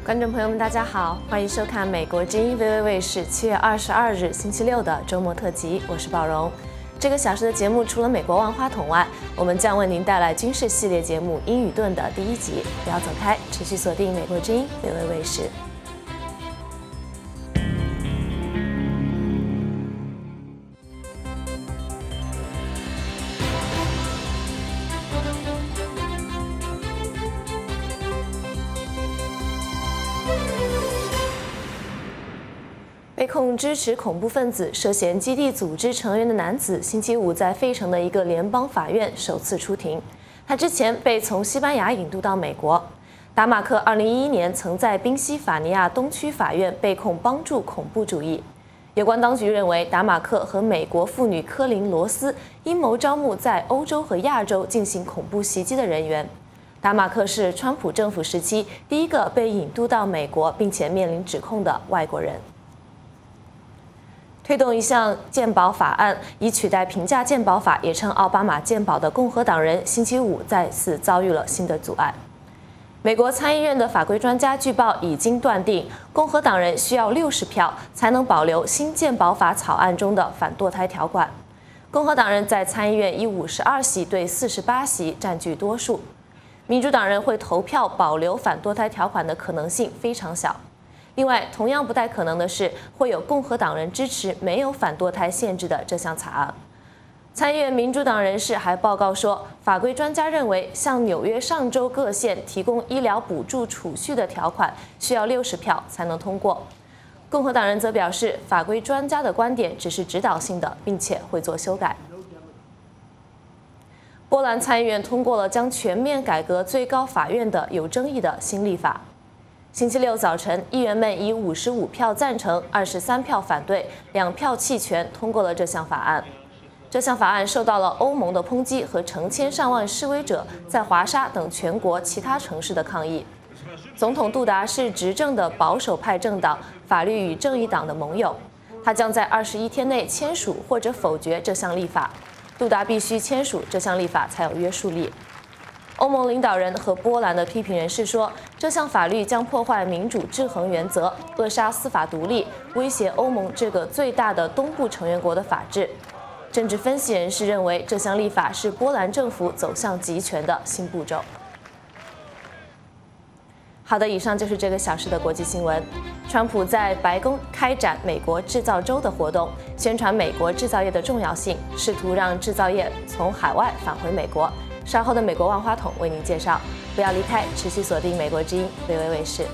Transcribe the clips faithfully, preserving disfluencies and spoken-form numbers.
观众朋友们，大家好，欢迎收看美国之音 V O A 卫视七月二十二日星期六的周末特辑，我是宝荣。这个小时的节目除了美国万花筒外，我们将为您带来军事系列节目《英语盾》的第一集。不要走开，持续锁定美国之音 V O A 卫视。被控支持恐怖分子、涉嫌基地组织成员的男子，星期五在费城的一个联邦法院首次出庭。他之前被从西班牙引渡到美国。达马克二零一一年曾在宾夕法尼亚东区法院被控帮助恐怖主义。有关当局认为，达马克和美国妇女科林·罗斯阴谋招募在欧洲和亚洲进行恐怖袭击的人员。达马克是川普政府时期第一个被引渡到美国并且面临指控的外国人。推动一项健保法案，以取代平价健保法，也称奥巴马健保的共和党人星期五再次遭遇了新的阻碍。美国参议院的法规专家据报已经断定，共和党人需要六十票才能保留新健保法草案中的反堕胎条款。共和党人在参议院以五十二席对四十八席占据多数。民主党人会投票保留反堕胎条款的可能性非常小。另外，同样不太可能的是，会有共和党人支持没有反堕胎限制的这项草案。参议院民主党人士还报告说，法规专家认为，向纽约上州各县提供医疗补助储蓄的条款需要六十票才能通过。共和党人则表示，法规专家的观点只是指导性的，并且会做修改。波兰参议院通过了将全面改革最高法院的有争议的新立法。星期六早晨，议员们以五十五票赞成、二十三票反对、两票弃权通过了这项法案。这项法案受到了欧盟的抨击和成千上万示威者在华沙等全国其他城市的抗议。总统杜达是执政的保守派政党法律与正义党的盟友，他将在二十一天内签署或者否决这项立法。杜达必须签署这项立法才有约束力。欧盟领导人和波兰的批评人士说，这项法律将破坏民主制衡原则，扼杀司法独立，威胁欧盟这个最大的东部成员国的法治。政治分析人士认为，这项立法是波兰政府走向集权的新步骤。好的，以上就是这个小时的国际新闻。川普在白宫开展美国制造周的活动，宣传美国制造业的重要性，试图让制造业从海外返回美国。稍后的美国万花筒为您介绍，不要离开，持续锁定美国之音 V O A 卫视。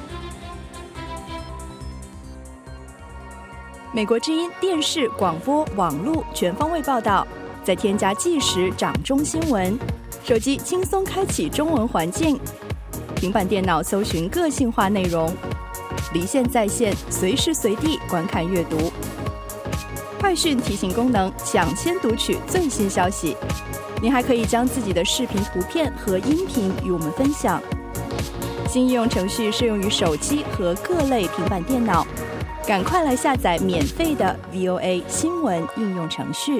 美国之音电视、广播、网络全方位报道，再添加即时掌中新闻，手机轻松开启中文环境，平板电脑搜寻个性化内容，离线在线，随时随地观看阅读。快讯提醒功能，抢先读取最新消息。您还可以将自己的视频、图片和音频与我们分享。新应用程序适用于手机和各类平板电脑，赶快来下载免费的 V O A 新闻应用程序。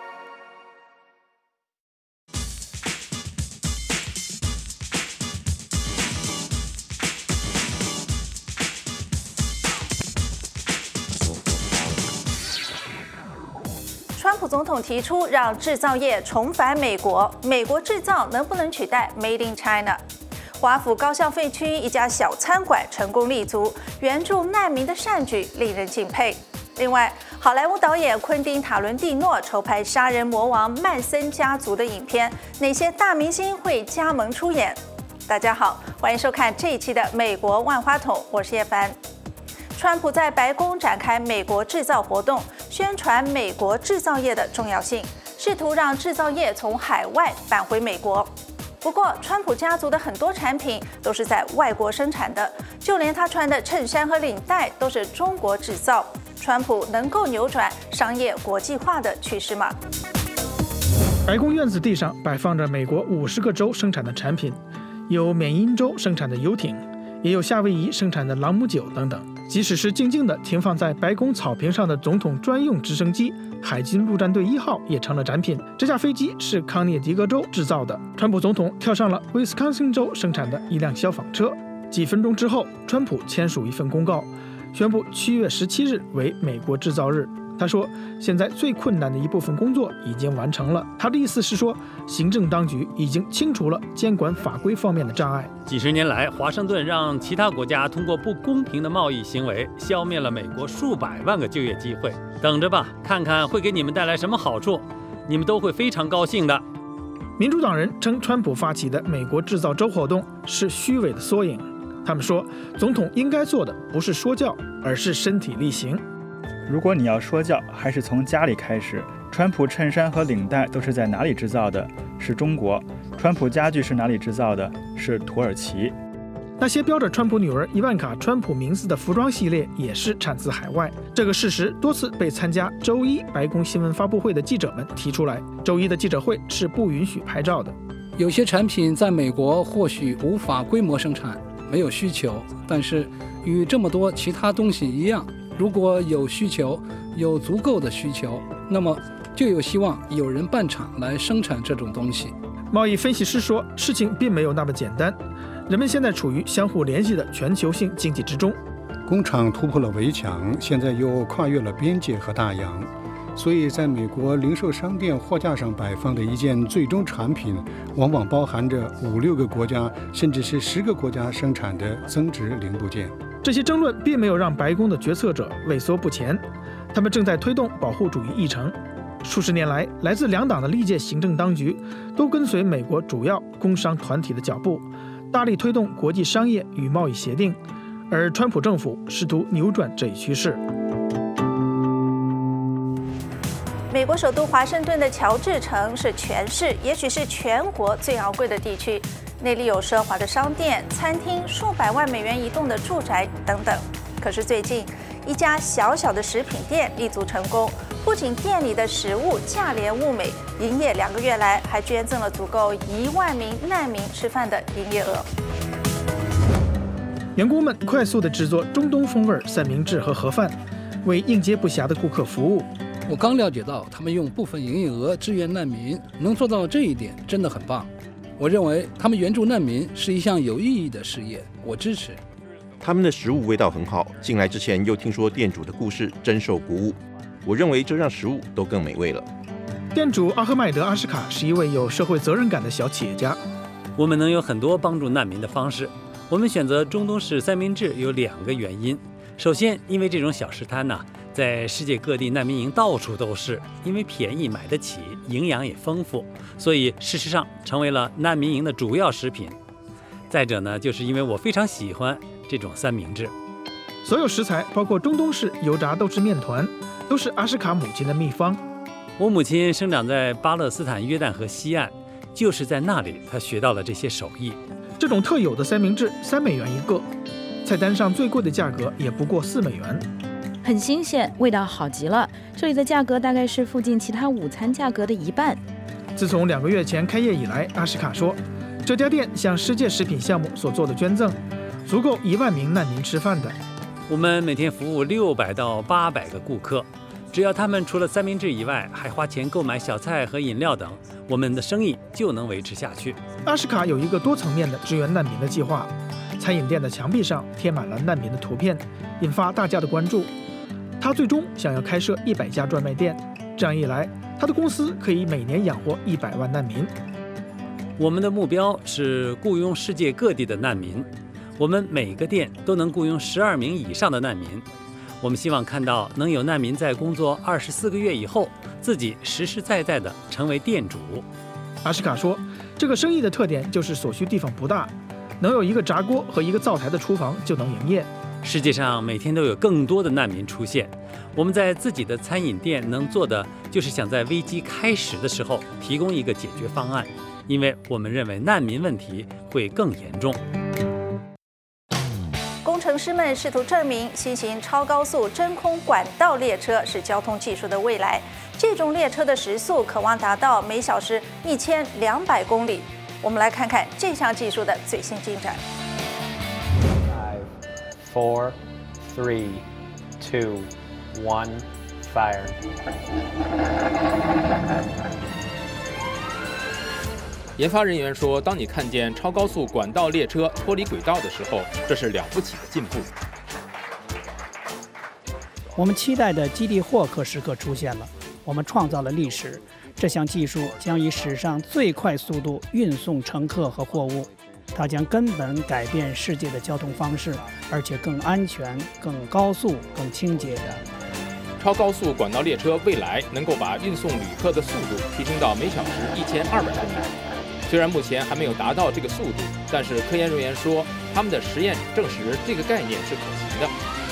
川普总统提出让制造业重返美国，美国制造能不能取代 Made in China？ 华府高校废区一家小餐馆成功立足，援助难民的善举令人敬佩。另外，好莱坞导演昆汀·塔伦蒂诺筹拍杀人魔王曼森家族的影片，哪些大明星会加盟出演？大家好，欢迎收看这一期的美国万花筒，我是叶凡。川普在白宫展开美国制造活动，宣传美国制造业的重要性，试图让制造业从海外返回美国。不过，川普家族的很多产品都是在外国生产的，就连他穿的衬衫和领带都是中国制造。川普能够扭转商业国际化的趋势吗？ 白宫院子地上摆放着美国五十个州生产的产品，有缅因州生产的游艇，也有夏威夷生产的朗姆酒等等。即使是静静地停放在白宫草坪上的总统专用直升机海军陆战队一号也成了展品。这架飞机是康涅狄格州制造的。川普总统跳上了威斯康星州生产的一辆消防车。 几分钟之后，川普签署一份公告，宣布七月十七日为美国制造日。他说，现在最困难的一部分工作已经完成了。他的意思是说，行政当局已经清除了监管法规方面的障碍。 几十年来，华盛顿让其他国家通过不公平的贸易行为，消灭了美国数百万个就业机会。等着吧，看看会给你们带来什么好处，你们都会非常高兴的。 民主党人称，川普发起的美国制造周活动是虚伪的缩影。他们说，总统应该做的不是说教，而是身体力行。 如果你要说教，还是从家里开始。川普衬衫和领带都是在哪里制造的？是中国。川普家具是哪里制造的？是土耳其。 那些标着川普女儿伊万卡·川普名字的服装系列也是产自海外。这个事实多次被参加周一白宫新闻发布会的记者们提出来。周一的记者会是不允许拍照的。 有些产品在美国或许无法规模生产，没有需求，但是与这么多其他东西一样，如果有需求，有足够的需求，那么就有希望有人办厂来生产这种东西。 贸易分析师说，事情并没有那么简单，人们现在处于相互联系的全球性经济之中。 工厂突破了围墙，现在又跨越了边界和大洋，所以在美国零售商店货架上摆放的一件最终产品，往往包含着五六个国家甚至是十个国家生产的增值零部件。 这些争论并没有让白宫的决策者畏缩不前，他们正在推动保护主义议程。数十年来，来自两党的历届行政当局都跟随美国主要工商团体的脚步，大力推动国际商业与贸易协定，而川普政府试图扭转这一趋势。 美国首都华盛顿的乔治城是全市，也许是全国最昂贵的地区，内里有奢华的商店、餐厅、数百万美元一栋的住宅等等。可是最近，一家小小的食品店立足成功，不仅店里的食物价廉物美，营业两个月来还捐赠了足够一万名难民吃饭的营业额。 员工们快速地制作中东风味三明治和盒饭，为应接不暇的顾客服务。 我刚了解到，他们用部分营业额支援难民，能做到这一点真的很棒。我认为他们援助难民是一项有意义的事业，我支持。 他们的食物味道很好，进来之前又听说店主的故事，真受鼓舞。我认为这让食物都更美味了。 店主阿赫迈德·阿什卡是一位有社会责任感的小企业家。 我们能有很多帮助难民的方式。我们选择中东式三明治有两个原因。首先，因为这种小食摊呢、啊，在世界各地难民营到处都是，因为便宜买得起，营养也丰富，所以事实上成为了难民营的主要食品。再者呢，就是因为我非常喜欢这种三明治。 所有食材，包括中东式油炸豆制面团，都是阿什卡母亲的秘方。 我母亲生长在巴勒斯坦约旦河西岸，就是在那里她学到了这些手艺。 这种特有的三明治三美元一个，菜单上最贵的价格也不过四美元。 很新鲜，味道好极了。这里的价格大概是附近其他午餐价格的一半。 自从两个月前开业以来，阿什卡说，这家店向世界食品项目所做的捐赠，足够一万名难民吃饭的。 我们每天服务六百到八百个顾客，只要他们除了三明治以外，还花钱购买小菜和饮料等，我们的生意就能维持下去。 阿什卡有一个多层面的支援难民的计划，餐饮店的墙壁上贴满了难民的图片，引发大家的关注。他最终想要开设一百家专卖店，这样一来，他的公司可以每年养活一百万难民。 我们的目标是雇佣世界各地的难民，我们每个店都能雇佣十二名以上的难民。我们希望看到能有难民在工作二十四个月以后，自己实实在在地成为店主。 阿什卡说，这个生意的特点就是所需地方不大，能有一个炸锅和一个灶台的厨房就能营业。 世界上每天都有更多的难民出现，我们在自己的餐饮店能做的就是想在危机开始的时候提供一个解决方案，因为我们认为难民问题会更严重。 工程师们试图证明新型超高速真空管道列车是交通技术的未来，这种列车的时速渴望达到每小时一千两百公里。我们来看看这项技术的最新进展。 Four, three, two, one, fire. 研发人员说，当你看见超高速管道列车脱离轨道的时候，这是了不起的进步。 我们期待的基地霍克时刻出现了，我们创造了历史。这项技术将以史上最快速度运送乘客和货物，它将根本改变世界的交通方式，而且更安全、更高速、更清洁的。 超高速管道列车未来能够把运送旅客的速度提升到每小时一千二百公里。虽然目前还没有达到这个速度，但是科研人员说，他们的实验证实这个概念是可行的。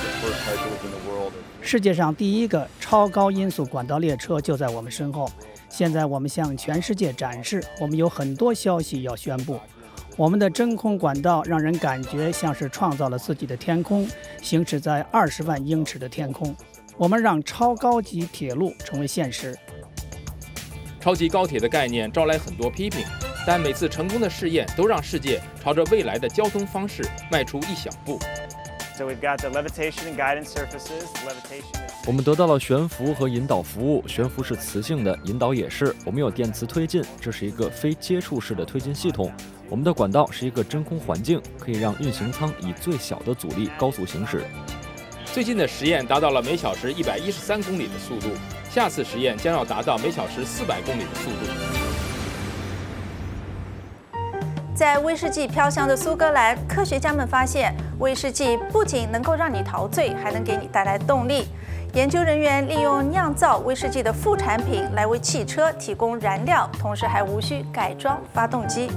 世界上第一个超高音速管道列车就在我们身后。现在我们向全世界展示，我们有很多消息要宣布。我们的真空管道让人感觉像是创造了自己的天空，行驶在二十万英尺的天空。我们让超高级铁路成为现实。 超级高铁的概念招来很多批评，但每次成功的试验都让世界朝着未来的交通方式迈出一小步。 So we've got the levitation and guidance surfaces. Levitation is... 我们得到了悬浮和引导服务，悬浮是磁性的，引导也是。我们有电磁推进，这是一个非接触式的推进系统。我们的管道是一个真空环境，可以让运行舱以最小的阻力高速行驶。 最近的实验达到了每小时一百一十三公里的速度，下次实验将要达到每小时四百公里的速度。 在威士忌飘香的苏格兰，科学家们发现，威士忌不仅能够让你陶醉，还能给你带来动力。研究人员利用酿造威士忌的副产品来为汽车提供燃料，同时还无需改装发动机。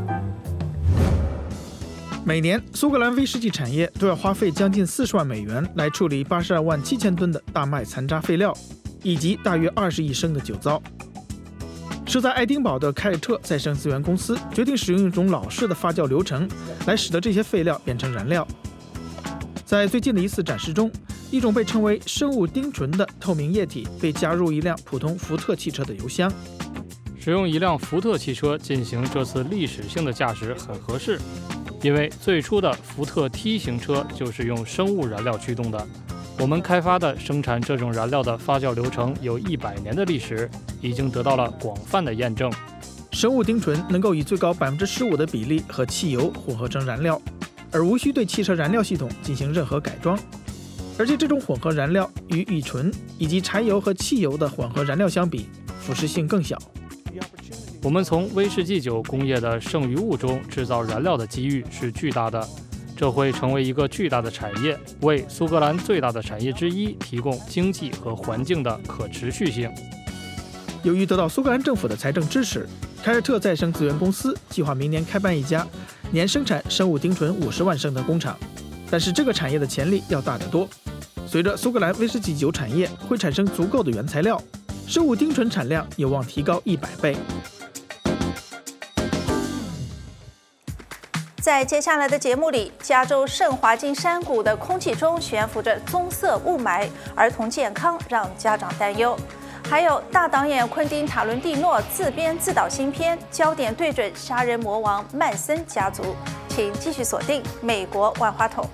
每年，苏格兰威士忌产业都要花费将近四十万美元来处理八十二万七千吨的大麦残渣废料，以及大约二十亿升的酒糟。设在爱丁堡的凯尔特再生资源公司决定使用一种老式的发酵流程，来使得这些废料变成燃料。在最近的一次展示中，一种被称为生物丁醇的透明液体被加入一辆普通福特汽车的油箱。 使用一辆福特汽车进行这次历史性的驾驶很合适，因为最初的福特 T 型车就是用生物燃料驱动的。我们开发的生产这种燃料的发酵流程有一百年的历史，已经得到了广泛的验证。 生物丁醇能够以最高百分之十五的比例和汽油混合成燃料，而无需对汽车燃料系统进行任何改装。而且这种混合燃料与乙醇以及柴油和汽油的混合燃料相比，腐蚀性更小。 我们从威士忌酒工业的剩余物中制造燃料的机遇是巨大的。这会成为一个巨大的产业，为苏格兰最大的产业之一提供经济和环境的可持续性。 由于得到苏格兰政府的财政支持，凯尔特再生资源公司计划明年开办一家年生产生物丁醇五十万升的工厂。但是这个产业的潜力要大得多。随着苏格兰威士忌酒产业会产生足够的原材料，生物丁醇产量有望提高一百倍。 在接下来的节目里，加州圣华金山谷的空气中悬浮着棕色雾霾，儿童健康让家长担忧。还有大导演昆汀·塔伦蒂诺自编自导新片，焦点对准杀人魔王曼森家族。请继续锁定《美国万花筒》。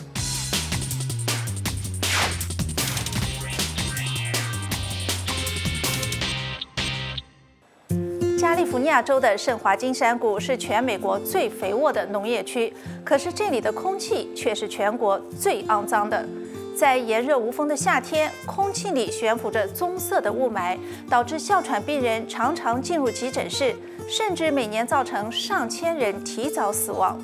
加利福尼亚州的圣华金山谷是全美国最肥沃的农业区，可是这里的空气却是全国最肮脏的。在炎热无风的夏天，空气里悬浮着棕色的雾霾，导致哮喘病人常常进入急诊室，甚至每年造成上千人提早死亡。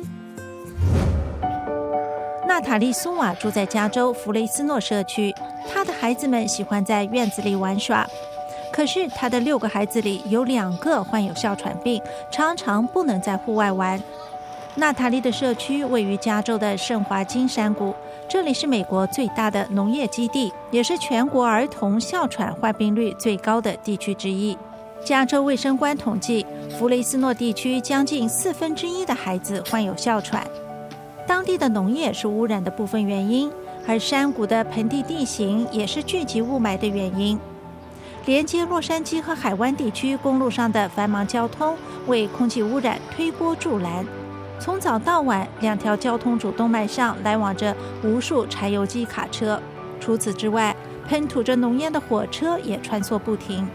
娜塔莉·苏瓦住在加州弗雷斯诺社区，她的孩子们喜欢在院子里玩耍。可是他的六个孩子里有两个患有哮喘病，常常不能在户外玩。娜塔莉的社区位于加州的圣华金山谷，这里是美国最大的农业基地，也是全国儿童哮喘患病率最高的地区之一。加州卫生官统计，弗雷斯诺地区将近四分之一的孩子患有哮喘。当地的农业是污染的部分原因，而山谷的盆地地形也是聚集雾霾的原因。连接洛杉矶和海湾地区公路上的繁忙交通为空气污染推波助澜。从早到晚，两条交通主动脉上来往着无数柴油机卡车。除此之外，喷吐着浓烟的火车也穿梭不停。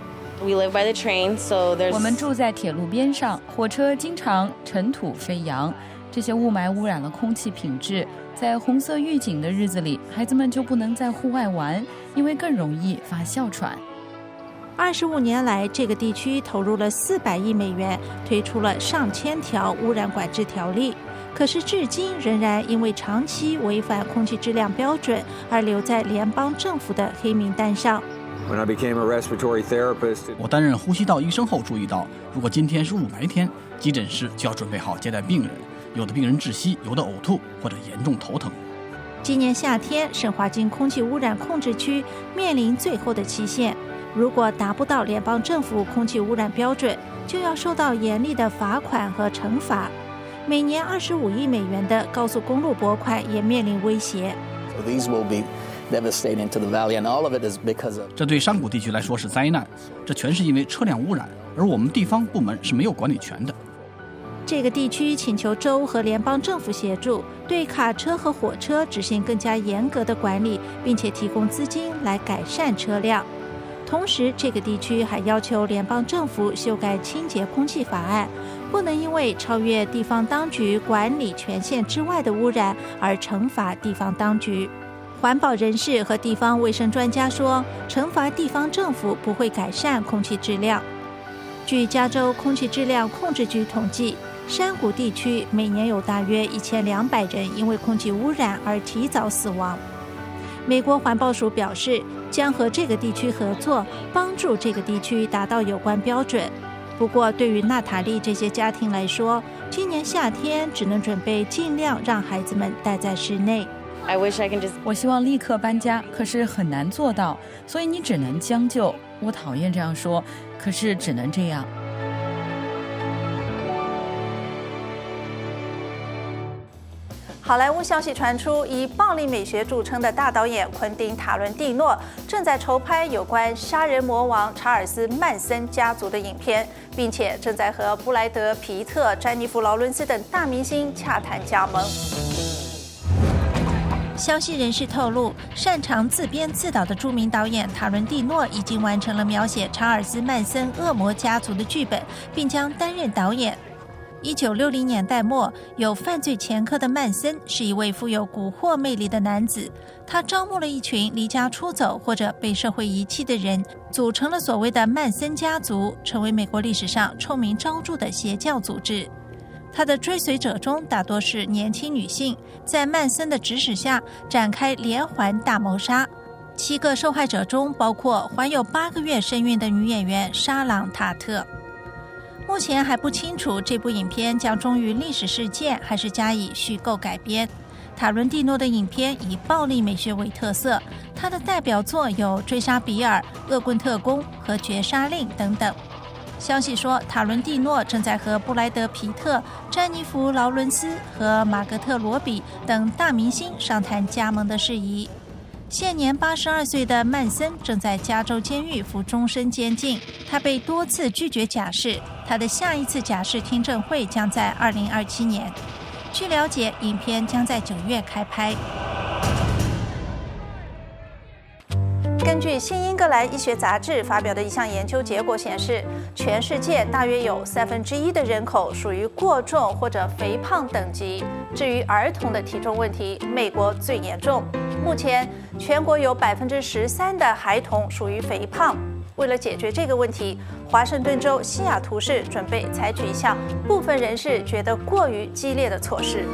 We live by the train, so there's... 我们住在铁路边上，火车经常尘土飞扬，这些雾霾污染了空气品质。在红色预警的日子里，孩子们就不能在户外玩，因为更容易发哮喘。 二十五年来，这个地区投入了四百亿美元，推出了上千条污染管制条例。可是至今仍然因为长期违反空气质量标准而留在联邦政府的黑名单上。 When I became a respiratory therapist, 我担任呼吸道医生后注意到，如果今天是雾霾天，急诊室就要准备好接待病人，有的病人窒息，有的呕吐或者严重头疼。 今年夏天，圣华金空气污染控制区面临最后的期限，如果达不到联邦政府空气污染标准，就要受到严厉的罚款和惩罚。每年二十五亿美元的高速公路拨款也面临威胁。 So these will be devastating to the valley, and all of it is because of. 这对山谷地区来说是灾难，这全是因为车辆污染，而我们地方部门是没有管理权的。 这个地区请求州和联邦政府协助，对卡车和火车执行更加严格的管理，并且提供资金来改善车辆。同时，这个地区还要求联邦政府修改清洁空气法案，不能因为超越地方当局管理权限之外的污染而惩罚地方当局。环保人士和地方卫生专家说，惩罚地方政府不会改善空气质量。据加州空气质量控制局统计，山谷地区每年有大约一千两百人因为空气污染而提早死亡。美国环保署表示，将和这个地区合作，帮助这个地区达到有关标准。不过，对于娜塔莉这些家庭来说，今年夏天只能准备尽量让孩子们待在室内。 I wish I can just... 我希望立刻搬家，可是很难做到，所以你只能将就。我讨厌这样说，可是只能这样。 好莱坞消息传出，以暴力美学著称的大导演昆汀·塔伦蒂诺正在筹拍有关杀人魔王查尔斯·曼森家族的影片，并且正在和布莱德·皮特、詹妮弗·劳伦斯等大明星洽谈加盟。消息人士透露，擅长自编自导的著名导演塔伦蒂诺已经完成了描写查尔斯·曼森恶魔家族的剧本，并将担任导演。一九六零年代末，有犯罪前科的曼森是一位富有蛊惑魅力的男子。他招募了一群离家出走或者被社会遗弃的人，组成了所谓的曼森家族，成为美国历史上臭名昭著的邪教组织。他的追随者中大多是年轻女性，在曼森的指使下展开连环大谋杀。七个受害者中包括怀有八个月身孕的女演员莎朗·塔特。目前还不清楚这部影片将忠于历史事件，还是加以虚构改编。塔伦蒂诺的影片以暴力美学为特色，他的代表作有《追杀比尔》《恶棍特工》和《绝杀令》等等。消息说，塔伦蒂诺正在和布莱德·皮特、詹妮弗·劳伦斯和马格特·罗比等大明星商谈加盟的事宜。现年八十二岁的曼森正在加州监狱服终身监禁，他被多次拒绝假释，他的下一次假释听证会将在二零二七年。据了解，影片将在九月开拍。根据《新英格兰医学杂志》发表的一项研究结果显示，全世界大约有三分之一的人口属于过重或者肥胖等级。至于儿童的体重问题，美国最严重。目前，全国有百分之十三的孩童属于肥胖。为了解决这个问题，华盛顿州西雅图市准备采取一项部分人士觉得过于激烈的措施。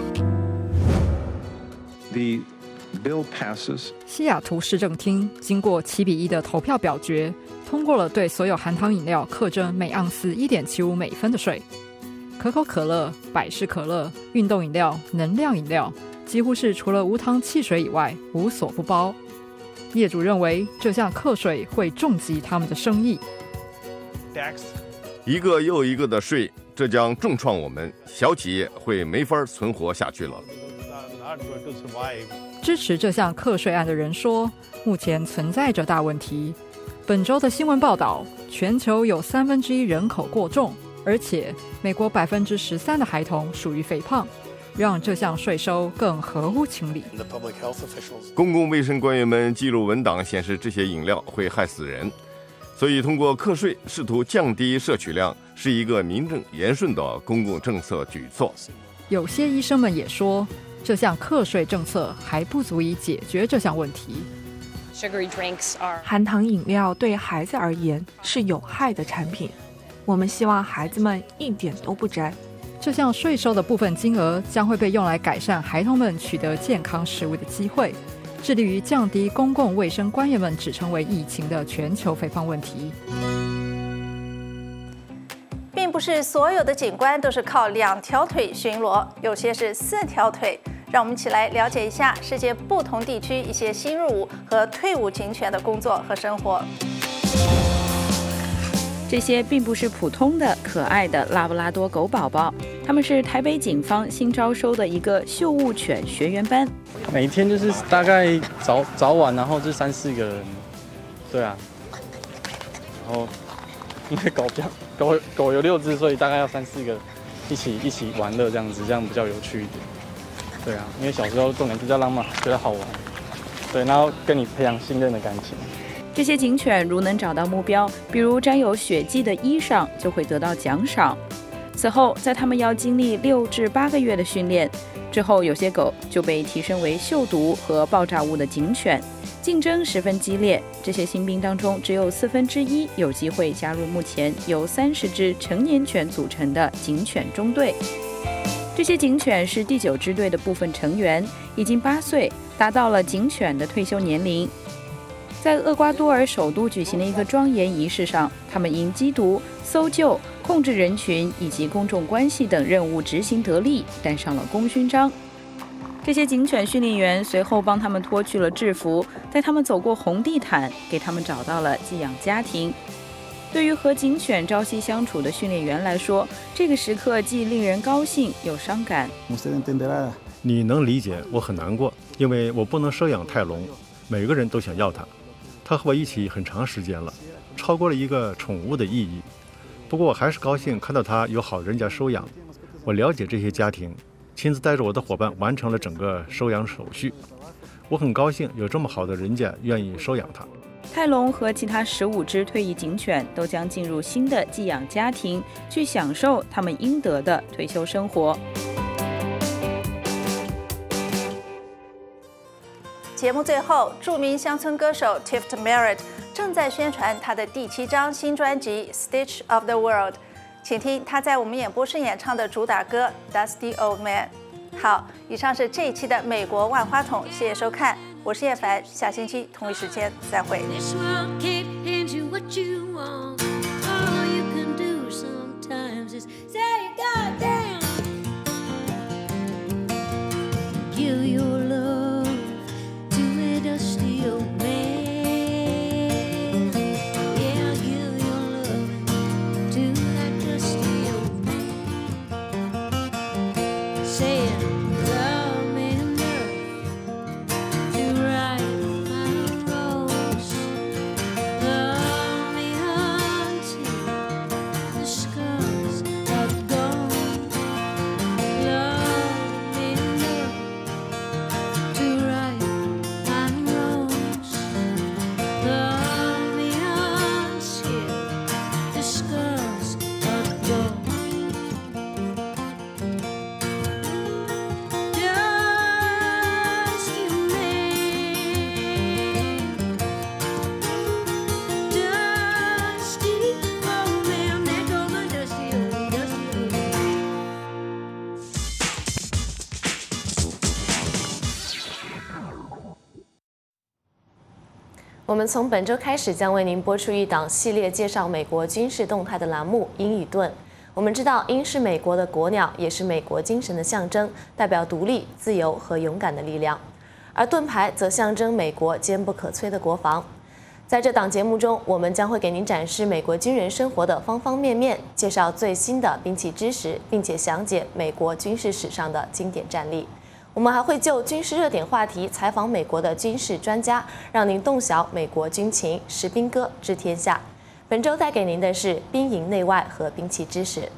The bill passes. 西雅图市政厅经过七比一的投票表决，通过了对所有含糖饮料课征每盎司 一点七五美分的税。可口可乐、百事可乐、运动饮料、能量饮料几乎是除了无糖汽水以外无所不包。业主认为这项课税会重击他们的生意。 一个又一个的税，这将重创我们，小企业会没法存活下去了。 支持这项课税案的人说，目前存在着大问题。本周的新闻报道，全球有三分之一人口过重，而且美国百分之十三的孩童属于肥胖，让这项税收更合乎情理。 公共卫生官员们记录文档显示，这些饮料会害死人。 所以通过课税试图降低摄取量，是一个名正言顺的公共政策举措。 有些医生们也说，这项课税政策还不足以解决这项问题。 含糖饮料对孩子而言是有害的产品，我们希望孩子们一点都不沾。 这项税收的部分金额将会被用来改善孩童们取得健康食物的机会，致力于降低公共卫生官员们指称为疫情的全球肥胖问题。 并不是所有的警官都是靠两条腿巡逻，有些是四条腿。让我们一起来了解一下世界不同地区一些新入伍和退伍警犬的工作和生活。 这些并不是普通的可爱的拉布拉多狗宝宝，他们是台北警方新招收的一个嗅物犬学员班。 每天就是大概早早晚，然后就三四个人，对啊。然后因为狗比较狗狗有六只，所以大概要三四个一起一起玩乐这样子，这样比较有趣一点。对啊，因为小时候重点比较浪漫，觉得好玩，对，然后跟你培养信任的感情。 这些警犬如能找到目标，比如沾有血迹的衣裳，就会得到奖赏。此后，在他们要经历六至八个月的训练之后，有些狗就被提升为嗅毒和爆炸物的警犬，竞争十分激烈。这些新兵当中，只有四分之一有机会加入目前由三十只成年犬组成的警犬中队。这些警犬是第九支队的部分成员，已经八岁，达到了警犬的退休年龄。在厄瓜多尔首都举行的一个庄严仪式上，他们因缉毒、搜救、控制人群以及公众关系等任务执行得力，戴上了功勋章。这些警犬训练员随后帮他们脱去了制服，带他们走过红地毯，给他们找到了寄养家庭。对于和警犬朝夕相处的训练员来说，这个时刻既令人高兴又伤感。 你能理解我很难过，因为我不能收养泰隆，每个人都想要它。他和我一起很长时间了，超过了一个宠物的意义。不过我还是高兴看到他有好人家收养。我了解这些家庭，亲自带着我的伙伴完成了整个收养手续。我很高兴有这么好的人家愿意收养他。 泰隆和其他十五只退役警犬都将进入新的寄养家庭，去享受他们应得的退休生活。 节目最后，著名乡村歌手 Tiff Merritt 正在宣传他的第七张新专辑《Stitch of the World》，请听他在我们演播室演唱的主打歌《Dusty Old Man》。好，以上是这一期的美国万花筒，谢谢收看，我是叶凡，下星期同一时间再会。 我们从本周开始将为您播出一档系列介绍美国军事动态的栏目《鹰与盾》。我们知道，鹰是美国的国鸟，也是美国精神的象征，代表独立、自由和勇敢的力量；而盾牌则象征美国坚不可摧的国防。在这档节目中，我们将会给您展示美国军人生活的方方面面，介绍最新的兵器知识，并且详解美国军事史上的经典战例。我们还会就军事热点话题采访美国的军事专家，让您洞晓美国军情，识兵歌知天下。本周带给您的是兵营内外和兵器知识。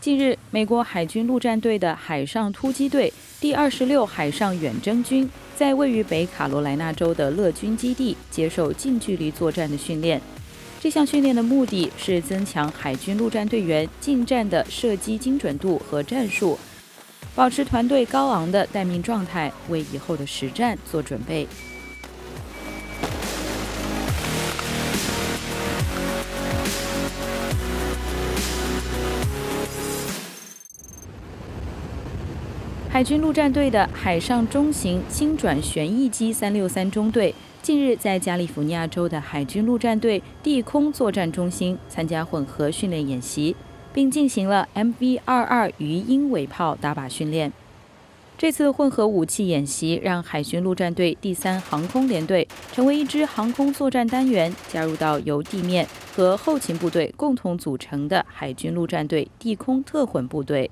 近日，美国海军陆战队的海上突击队第二十六海上远征军在位于北卡罗来纳州的乐军基地接受近距离作战的训练。这项训练的目的是增强海军陆战队员近战的射击精准度和战术，保持团队高昂的待命状态，为以后的实战做准备。海军陆战队的海上中型轻转旋翼机三六三中队近日在加利福尼亚州的海军陆战队地空作战中心参加混合训练演习，并进行了 M V 二二鱼鹰尾炮打靶训练。这次混合武器演习让海军陆战队第三航空联队成为一支航空作战单元，加入到由地面和后勤部队共同组成的海军陆战队地空特混部队。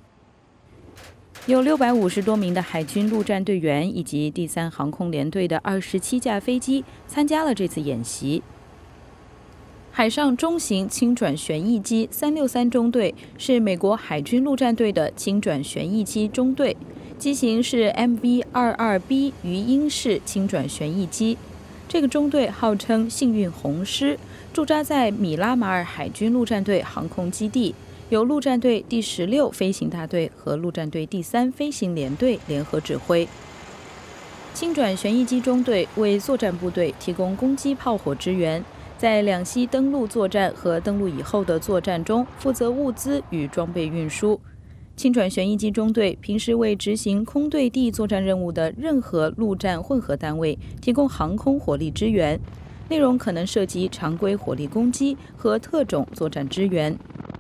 有六百五十多名的海军陆战队员以及第三航空联队的二十七架飞机参加了这次演习。海上中型轻转旋翼机三六三中队是美国海军陆战队的轻转旋翼机中队，机型是 M V 二二 B 鱼鹰式轻转旋翼机。这个中队号称幸运红狮，驻扎在米拉马尔海军陆战队航空基地，由陆战队第十六飞行大队和陆战队第三飞行联队联合指挥。轻转旋翼机中队为作战部队提供攻击炮火支援，在两栖登陆作战和登陆以后的作战中负责物资与装备运输。轻转旋翼机中队平时为执行空对地作战任务的任何陆战混合单位提供航空火力支援，内容可能涉及常规火力攻击和特种作战支援。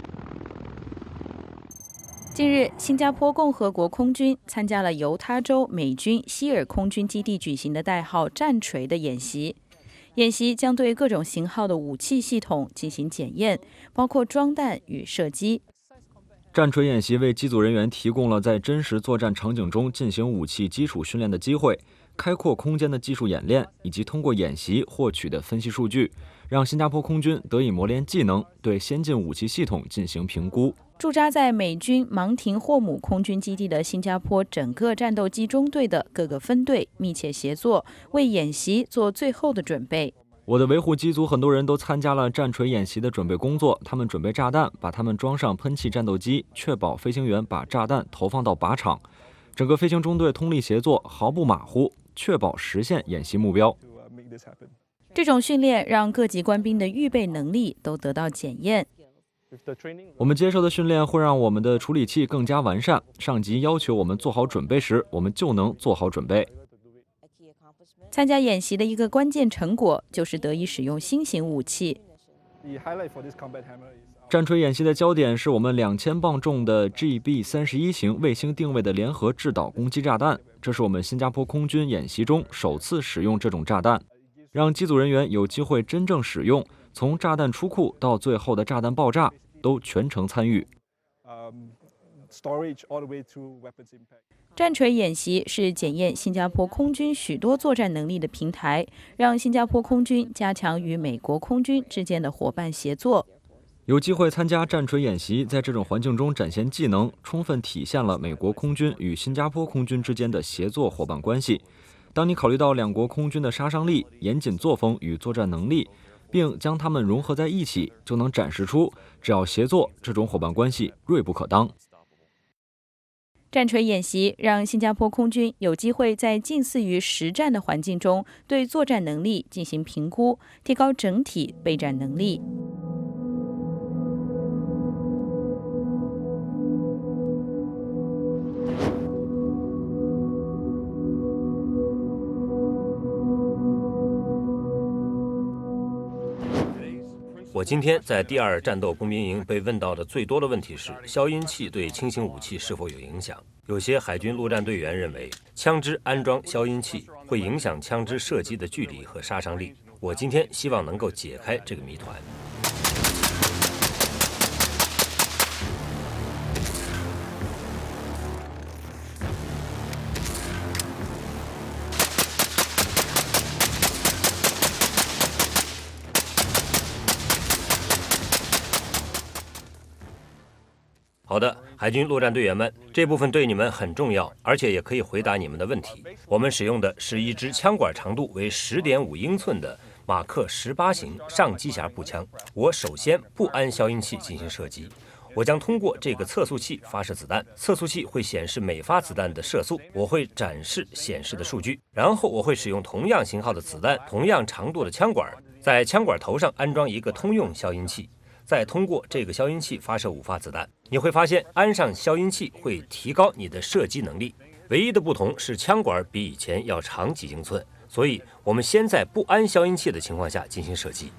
近日，新加坡共和国空军参加了犹他州美军希尔空军基地举行的代号战锤的演习。演习将对各种型号的武器系统进行检验，包括装弹与射击。 战锤演习为机组人员提供了在真实作战场景中进行武器基础训练的机会，开阔空间的技术演练，以及通过演习获取的分析数据，让新加坡空军得以磨练技能，对先进武器系统进行评估。 驻扎在美军芒廷霍姆空军基地的新加坡整个战斗机中队的各个分队密切协作，为演习做最后的准备。 我的维护机组很多人都参加了战锤演习的准备工作，他们准备炸弹，把它们装上喷气战斗机，确保飞行员把炸弹投放到靶场。整个飞行中队通力协作，毫不马虎，确保实现演习目标。 这种训练让各级官兵的预备能力都得到检验。 我们接受的训练会让我们的处理器更加完善，上级要求我们做好准备时，我们就能做好准备。 参加演习的一个关键成果就是得以使用新型武器。 战锤演习的焦点是我们两千磅重的 G B 三十一型卫星定位的联合制导攻击炸弹，这是我们新加坡空军演习中首次使用这种炸弹，让机组人员有机会真正使用，从炸弹出库到最后的炸弹爆炸都全程参与。 战锤演习是检验新加坡空军许多作战能力的平台，让新加坡空军加强与美国空军之间的伙伴协作。 有机会参加战锤演习，在这种环境中展现技能，充分体现了美国空军与新加坡空军之间的协作伙伴关系。当你考虑到两国空军的杀伤力、严谨作风与作战能力，并将它们融合在一起，就能展示出只要协作，这种伙伴关系锐不可当。 战锤演习让新加坡空军有机会在近似于实战的环境中对作战能力进行评估，提高整体备战能力。 我今天在第二战斗工兵营被问到的最多的问题是，消音器对轻型武器是否有影响？有些海军陆战队员认为，枪支安装消音器会影响枪支射击的距离和杀伤力。我今天希望能够解开这个谜团。好的海军陆战队员们，这部分对你们很重要，而且也可以回答你们的问题。我们使用的是一支枪管长度为 十点五英寸的马克十八型上机匣步枪。我首先不按消音器进行射击，我将通过这个测速器发射子弹，测速器会显示每发子弹的射速，我会展示显示的数据，然后我会使用同样型号的子弹、同样长度的枪管，在枪管头上安装一个通用消音器，再通过这个消音器发射五发子弹。你会发现安上消音器会提高你的射击能力，唯一的不同是枪管比以前要长几英寸，所以我们先在不安消音器的情况下进行射击。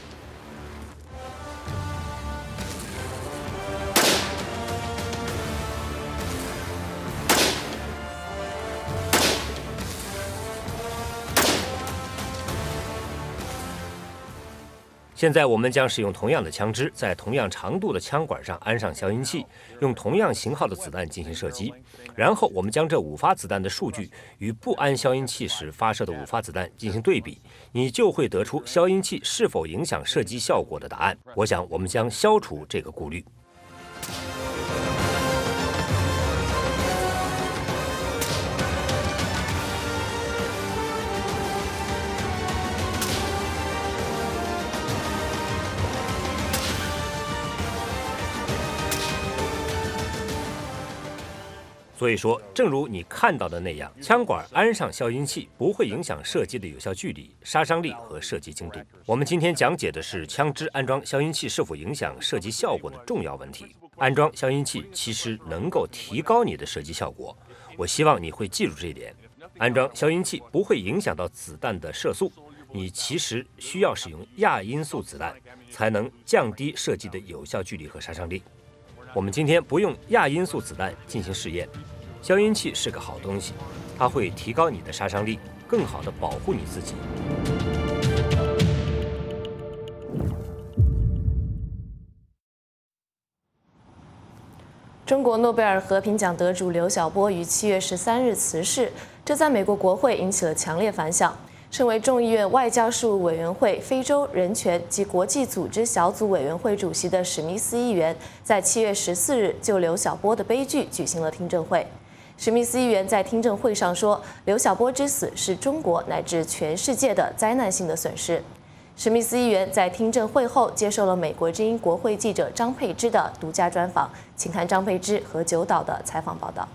现在我们将使用同样的枪支，在同样长度的枪管上安上消音器，用同样型号的子弹进行射击。然后我们将这五发子弹的数据与不安消音器时发射的五发子弹进行对比，你就会得出消音器是否影响射击效果的答案。我想我们将消除这个顾虑。所以说，正如你看到的那样，枪管安上消音器不会影响射击的有效距离、杀伤力和射击精度。我们今天讲解的是枪支安装消音器是否影响射击效果的重要问题。安装消音器其实能够提高你的射击效果，我希望你会记住这一点。安装消音器不会影响到子弹的射速，你其实需要使用亚音速子弹，才能降低射击的有效距离和杀伤力。我们今天不用亚音速子弹进行试验。消音器是个好东西，它会提高你的杀伤力，更好地保护你自己。 中国诺贝尔和平奖得主刘晓波于七月十三日辞世，这在美国国会引起了强烈反响。身为众议院外交事务委员会非洲人权及国际组织小组委员会主席的史密斯议员，在七月十四日就刘晓波的悲剧举行了听证会。史密斯议员在听证会上说，刘晓波之死是中国乃至全世界的灾难性的损失。史密斯议员在听证会后接受了美国之音国会记者张佩芝的独家专访，请看张佩芝和九岛的采访报道。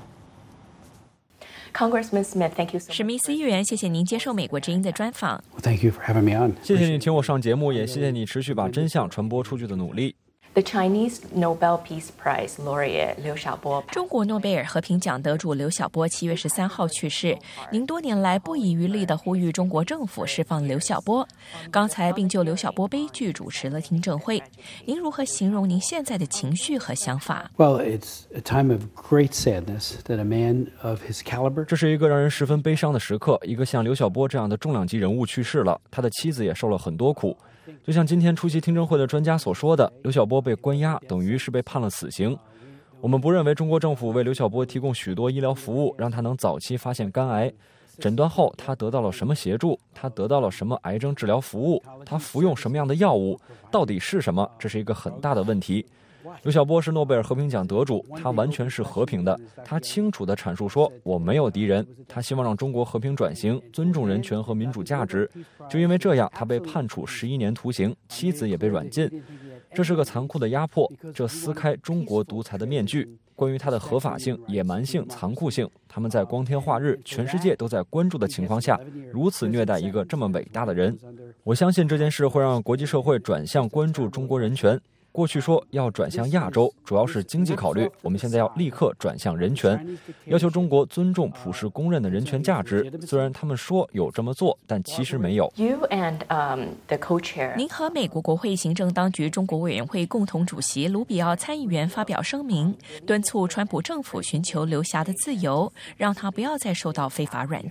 Congressman Smith, thank you so much. 史密斯议员，谢谢您接受美国之音的专访。 Well, thank you for having me on. 谢谢你请我上节目，也谢谢你持续把真相传播出去的努力。 The Chinese Nobel Peace Prize laureate 刘晓波，中国诺贝尔和平奖得主刘晓波七月十三号去世。您多年来不遗余力地呼吁中国政府释放刘晓波，刚才并就刘晓波悲剧主持了听证会。您如何形容您现在的情绪和想法 ？Well, it's a time of great sadness that a man of his caliber. 这是一个让人十分悲伤的时刻。一个像刘晓波这样的重量级人物去世了，他的妻子也受了很多苦。就像今天出席听证会的专家所说的，刘晓波被关押等于是被判了死刑。我们不认为中国政府为刘晓波提供许多医疗服务，让他能早期发现肝癌。诊断后他得到了什么协助？他得到了什么癌症治疗服务？他服用什么样的药物？到底是什么？这是一个很大的问题。刘晓波是诺贝尔和平奖得主，他完全是和平的。他清楚地阐述说，我没有敌人。他希望让中国和平转型，尊重人权和民主价值。就因为这样，他被判处十一年徒刑，妻子也被软禁。这是个残酷的压迫，这撕开中国独裁的面具。关于它的合法性、野蛮性、残酷性，他们在光天化日、全世界都在关注的情况下，如此虐待一个这么伟大的人。我相信这件事会让国际社会转向关注中国人权。过去说要转向亚洲，主要是经济考虑，我们现在要立刻转向人权，要求中国尊重普世公认的人权价值。虽然他们说有这么做，但其实没有。 You and, um, the co-chair. 您和美国国会行政当局中国委员会共同主席卢比奥参议员发表声明，敦促川普政府寻求刘霞的自由，让他不要再受到非法软禁。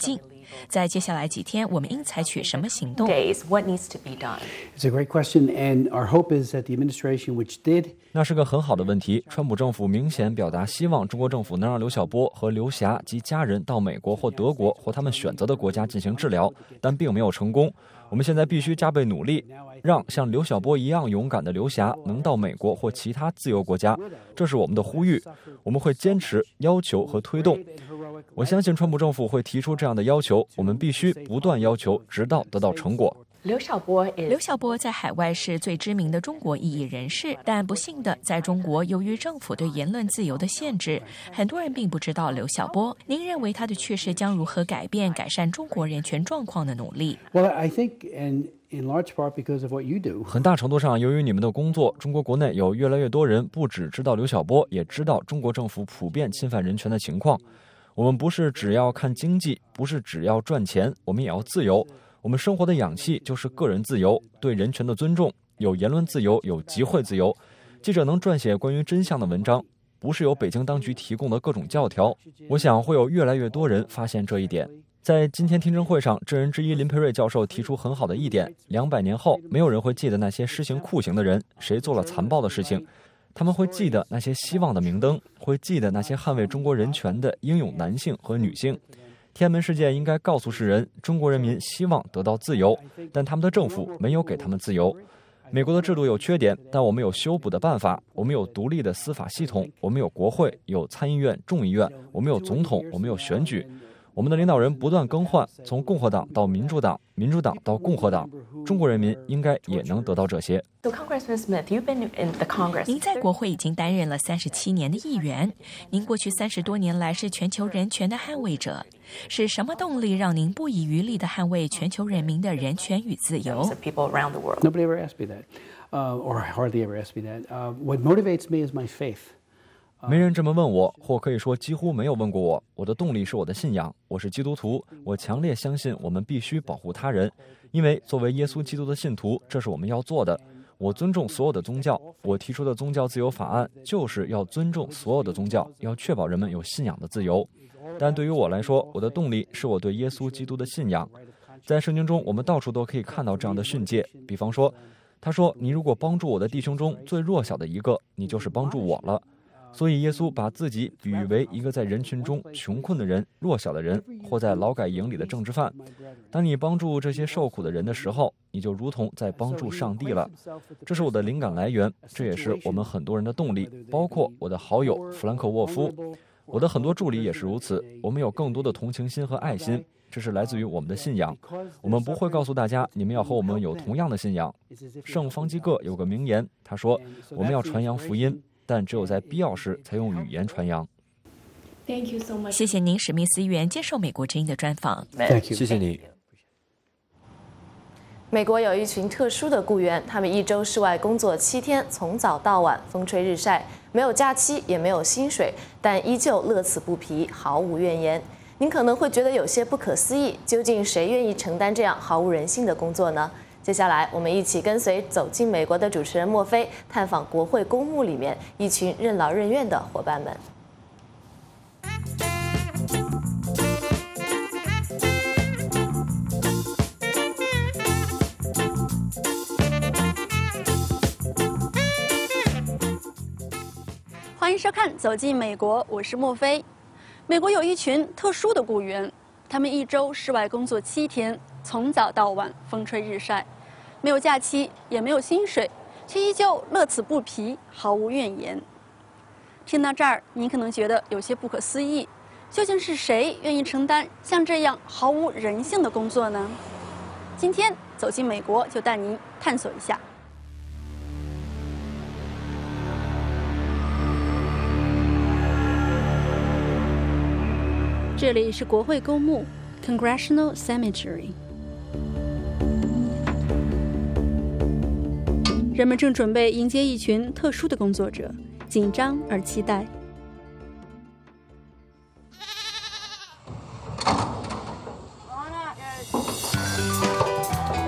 在接下来几天，我们应采取什么行动 ？Days, what needs to be done? It's a great question, and our hope is that the administration, which did. 那是个很好的问题。川普政府明显表达希望中国政府能让刘晓波和刘霞及家人到美国或德国或他们选择的国家进行治疗，但并没有成功。我们现在必须加倍努力，让像刘晓波一样勇敢的刘霞能到美国或其他自由国家，这是我们的呼吁。我们会坚持、要求和推动。我相信川普政府会提出这样的要求，我们必须不断要求，直到得到成果。 刘晓波刘晓波在海外是最知名的中国异议人士，但不幸的，在中国，由于政府对言论自由的限制，很多人并不知道刘晓波。您认为他的去世将如何改变改善中国人权状况的努力？ Well, I think, and in large part because of what you do. 很大程度上，由于你们的工作，中国国内有越来越多人不只知道刘晓波，也知道中国政府普遍侵犯人权的情况。我们不是只要看经济，不是只要赚钱，我们也要自由。我们生活的氧气就是个人自由，对人权的尊重，有言论自由，有集会自由。记者能撰写关于真相的文章，不是由北京当局提供的各种教条。我想会有越来越多人发现这一点。在今天听证会上，证人之一林培瑞教授提出很好的一点：两百年后，没有人会记得那些施行酷刑的人，谁做了残暴的事情，他们会记得那些希望的明灯，会记得那些捍卫中国人权的英勇男性和女性。天安门事件应该告诉世人，中国人民希望得到自由，但他们的政府没有给他们自由。美国的制度有缺点，但我们有修补的办法。我们有独立的司法系统，我们有国会，有参议院、众议院，我们有总统，我们有选举。我们的领导人不断更换，从共和党到民主党，民主党到共和党。中国人民应该也能得到这些。 So, Congressman Smith, you've been in the Congress. 您在国会已经担任了三十七年的议员，您过去三十多年来是全球人权的捍卫者。是什么动力让您不遗余力地捍卫全球人民的人权与自由？ People around the world. Nobody ever asked me that, uh, or hardly ever asked me that. Uh, what motivates me is my faith. 没人这么问我，或可以说几乎没有问过我。我的动力是我的信仰，我是基督徒，我强烈相信我们必须保护他人，因为作为耶稣基督的信徒，这是我们要做的。我尊重所有的宗教，我提出的宗教自由法案就是要尊重所有的宗教，要确保人们有信仰的自由。但对于我来说，我的动力是我对耶稣基督的信仰。在圣经中，我们到处都可以看到这样的训诫，比方说，他说：“你如果帮助我的弟兄中最弱小的一个，你就是帮助我了。”所以耶稣把自己比喻为一个在人群中穷困的人、弱小的人，或在劳改营里的政治犯。当你帮助这些受苦的人的时候，你就如同在帮助上帝了。这是我的灵感来源，这也是我们很多人的动力，包括我的好友弗兰克沃夫。我的很多助理也是如此。我们有更多的同情心和爱心，这是来自于我们的信仰。我们不会告诉大家你们要和我们有同样的信仰。圣方济各有个名言，他说：“我们要传扬福音，但只有在必要时才用语言传扬。” Thank you so much. 谢谢您，史密斯议员接受美国之音的专访。 谢谢你。 美国有一群特殊的雇员，他们一周室外工作七天，从早到晚，风吹日晒，没有假期，也没有薪水，但依旧乐此不疲，毫无怨言。您可能会觉得有些不可思议，究竟谁愿意承担这样毫无人性的工作呢？接下来，我们一起跟随走进美国的主持人莫菲，探访国会公墓里面一群任劳任怨的伙伴们。 欢迎收看《走进美国》，我是莫菲。美国有一群特殊的雇员，他们一周室外工作七天，从早到晚，风吹日晒，没有假期，也没有薪水，却依旧乐此不疲，毫无怨言。听到这儿，您可能觉得有些不可思议，究竟是谁愿意承担像这样毫无人性的工作呢？今天走进美国，就带您探索一下。这里是国会公墓 （Congressional Cemetery）。人们正准备迎接一群特殊的工作者，紧张而期待。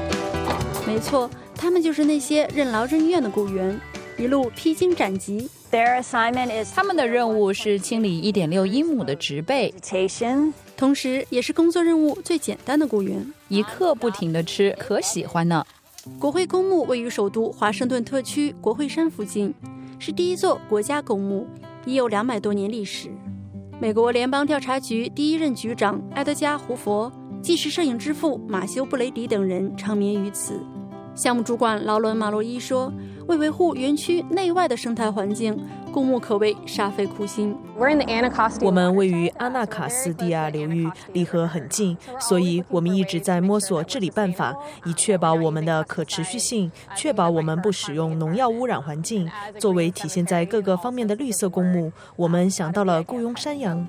没错，他们就是那些任劳任怨的雇员，一路披荆斩棘， 他们的任务是清理 一点六 英亩的植被， 同时也是工作任务最简单的雇员， 一刻不停地吃，可喜欢呢。 国会公墓位于首都华盛顿特区国会山附近，是第一座国家公墓，已有两百多年历史。美国联邦调查局第一任局长埃德加·胡佛，纪实摄影之父马修·布雷迪等人长眠于此。项目主管劳伦·马洛伊说，为维护园区内外的生态环境，公墓可谓煞费苦心。 我们位于阿纳卡斯蒂亚流域，离河很近，所以我们一直在摸索治理办法，以确保我们的可持续性，确保我们不使用农药污染环境。作为体现在各个方面的绿色公墓，我们想到了雇佣山羊。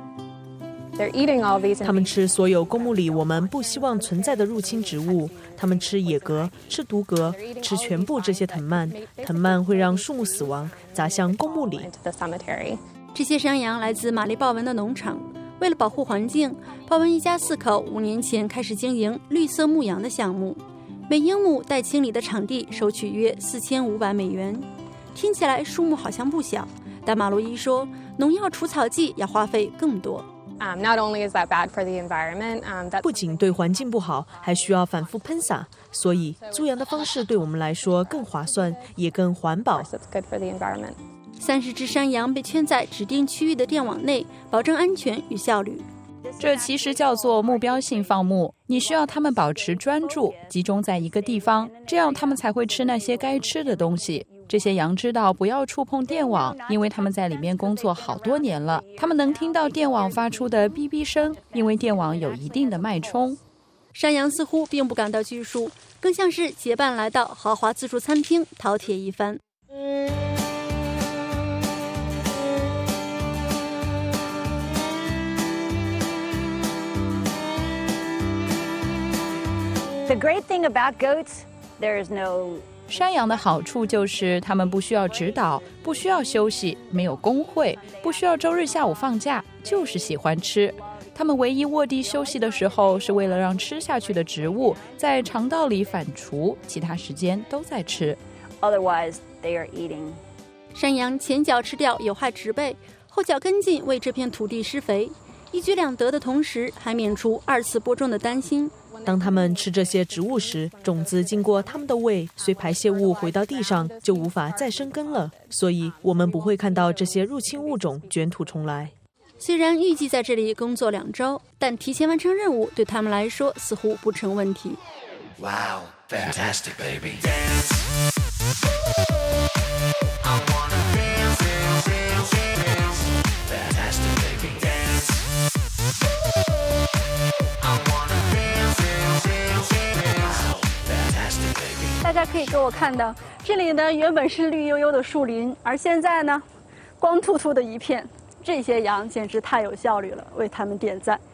他们吃所有公墓里我们不希望存在的入侵植物，他们吃野葛，吃毒葛，吃全部这些藤蔓。藤蔓会让树木死亡，砸向公墓里。 这些山羊来自玛丽·鲍文的农场。为了保护环境，鲍文一家四口五年前开始经营绿色牧羊的项目，每英亩待清理的场地收取约四千五百美元。听起来数目好像不小，但马洛伊说，农药除草剂要花费更多。 Um, not only is that bad for the environment, um, that... 不仅对环境不好，还需要反复喷洒，所以猪羊的方式对我们来说更划算，也更环保。 三十只山羊被圈在指定区域的电网内，保证安全与效率。 这其实叫做目标性放牧，你需要它们保持专注，集中在一个地方，这样它们才会吃那些该吃的东西。这些羊知道不要触碰电网，因为他们在里面工作好多年了。他们能听到电网发出的哔哔声，因为电网有一定的脉冲。 山羊似乎并不感到拘束，更像是结伴来到豪华自助餐厅饕餮一番。 The great thing about goats, there is no 山羊的好处就是它们不需要指导，不需要休息，没有工会，不需要周日下午放假，就是喜欢吃。它们唯一卧地休息的时候，是为了让吃下去的植物在肠道里反刍，其他时间都在吃。 Otherwise, they are eating. 山羊前脚吃掉有害植被，后脚跟进为这片土地施肥，一举两得的同时，还免除二次播种的担心。 当它们吃这些植物时，种子经过它们的胃，随排泄物回到地上，就无法再生根了。所以，我们不会看到这些入侵物种卷土重来。 虽然预计在这里工作两周，但提前完成任务对他们来说似乎不成问题。 Wow, fantastic, baby. Fantastic, baby. 大家可以给我看到，这里呢原本是绿油油的树林，而现在呢，光秃秃的一片。这些羊简直太有效率了，为他们点赞。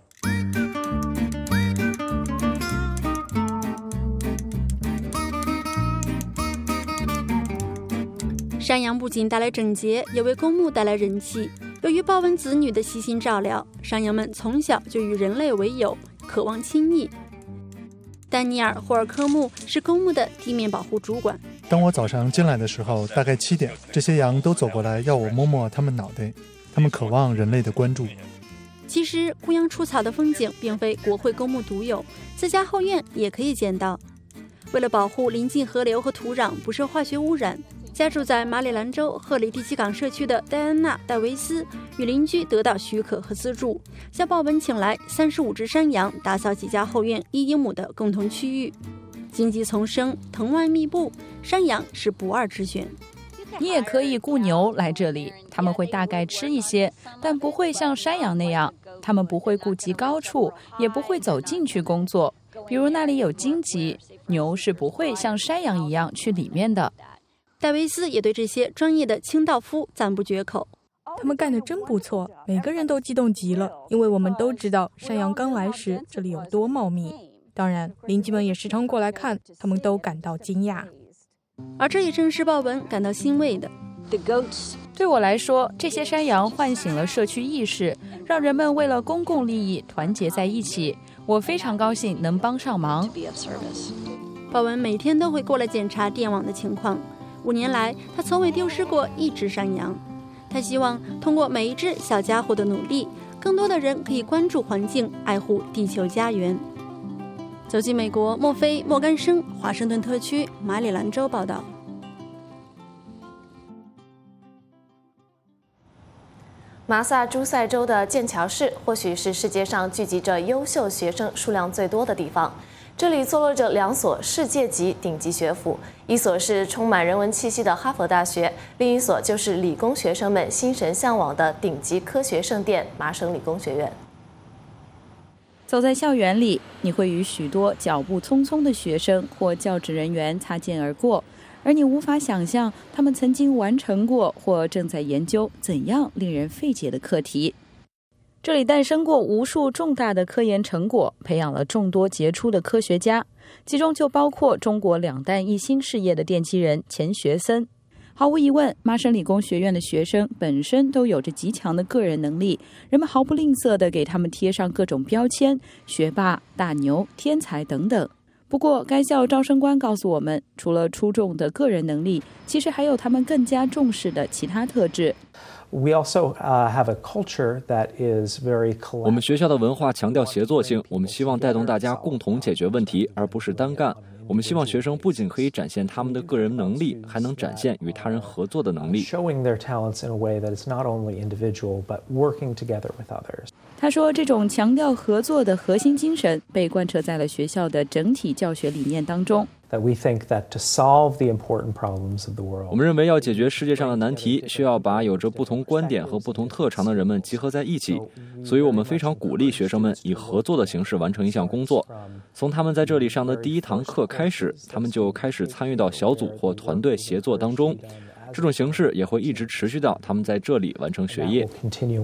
山羊不仅带来整洁，也为公墓带来人气。由于鲍文子女的悉心照料，山羊们从小就与人类为友，渴望亲昵。丹尼尔·霍尔科姆是公墓的地面保护主管。 当我早上进来的时候，大概七点，这些羊都走过来要我摸摸它们脑袋，它们渴望人类的关注。 其实雇羊除草的风景并非国会公墓独有，自家后院也可以见到。为了保护临近河流和土壤不受化学污染，家住在马里兰州赫里第奇港社区的戴安娜·戴维斯与邻居得到许可和资助，向鲍文请来三十五只山羊，打扫几家后院一英亩的共同区域。荆棘丛生，藤蔓密布，山羊是不二之选。 你也可以雇牛来这里，他们会大概吃一些，但不会像山羊那样，他们不会顾及高处，也不会走进去工作。比如那里有荆棘，牛是不会像山羊一样去里面的。 戴维斯也对这些专业的清道夫赞不绝口。 他们干得真不错，每个人都激动极了，因为我们都知道山羊刚来时这里有多茂密。当然，邻居们也时常过来看，他们都感到惊讶。 而这也正是鲍文感到欣慰的。 对我来说，这些山羊唤醒了社区意识，让人们为了公共利益团结在一起。我非常高兴能帮上忙。 鲍文每天都会过来检查电网的情况。 五年来，他从未丢失过一只山羊。他希望通过每一只小家伙的努力，更多的人可以关注环境，爱护地球家园。走进美国，莫菲、莫干生，华盛顿特区马里兰州报道。 马萨诸塞州的剑桥市或许是世界上聚集着优秀学生数量最多的地方。这里坐落着两所世界级顶级学府，一所是充满人文气息的哈佛大学，另一所就是理工学生们心神向往的顶级科学圣殿麻省理工学院。 走在校园里，你会与许多脚步匆匆的学生或教职人员擦肩而过，而你无法想象他们曾经完成过或正在研究怎样令人费解的课题。这里诞生过无数重大的科研成果，培养了众多杰出的科学家，其中就包括中国两弹一星事业的奠基人钱学森。毫无疑问，麻省理工学院的学生本身都有着极强的个人能力，人们毫不吝啬地给他们贴上各种标签，学霸、大牛、天才等等。不过，该校招生官告诉我们，除了出众的个人能力，其实还有他们更加重视的其他特质。 We also uh, have a culture that is very collaborative. 我们学校的文化强调协作性，我们希望带动大家共同解决问题，而不是单干。我们希望学生不仅可以展现他们的个人能力，还能展现与他人合作的能力。 Showing their talents in a way that is not only individual, but working together with others. 他说，这种强调合作的核心精神被贯彻在了学校的整体教学理念当中。 That we think that to solve the important problems of the world. 我们认为要解决世界上的难题，需要把有着不同观点和不同特长的人们集合在一起。所以我们非常鼓励学生们以合作的形式完成一项工作。从他们在这里上的第一堂课开始，他们就开始参与到小组或团队协作当中。这种形式也会一直持续到他们在这里完成学业。